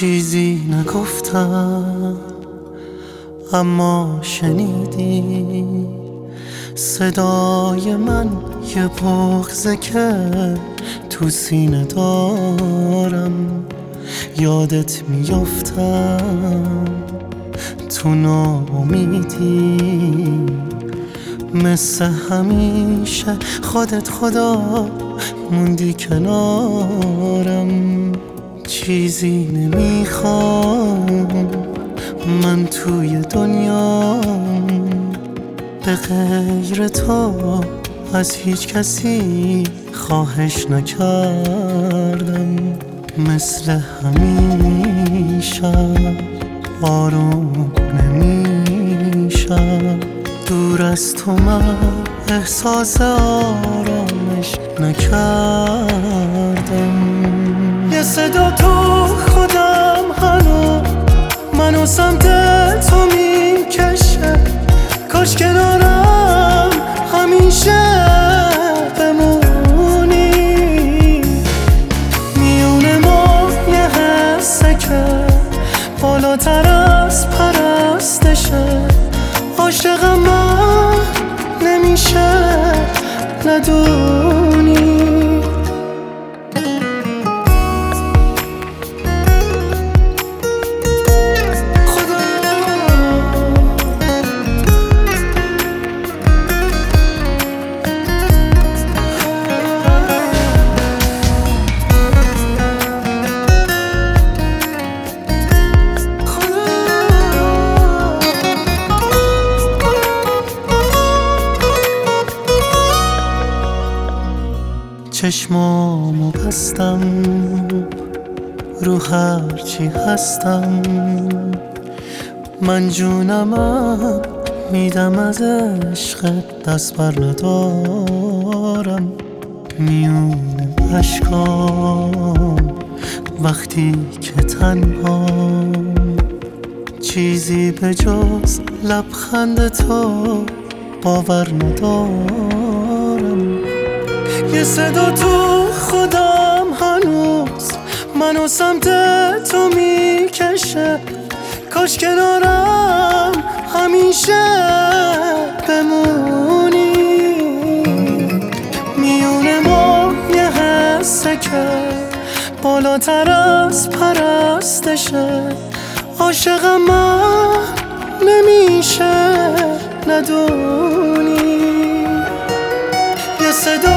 چیزی نگفتم اما شنیدی صدای من، یه بغضه که تو سینه دارم. یادت میافتم تو ناامیدی، مثل همیشه خودت خدا موندی کنارم. چیزی نمیخوام من توی دنیام به غیر تو، از هیچ کسی خواهش نکردم. مثل همیشه آروم نمیشم، دور از تو من احساس آرامش نکردم. یه صدا تو خودم منو سمت تو میکشه، کاش کنارم همیشه بمونی. میونه ما یه حسه که بالاتر از پرستشه، عاشقم من نمیشه ندونی. چشمامو بستم رو هرچی هستم، من جونمم میدم از عشقت، دست بر ندارم. میونه اشکام وقتی که تنهام، چیزی به جز لبخند تو باور ندارم. یه صدا تو خودم هنوز منو سمت تو میکشه، کاش کنارم همیشه بمونی. میونه ما یه حسه که بالاتر از پرستشه، عاشقم من نمیشه ندونی. یه صدا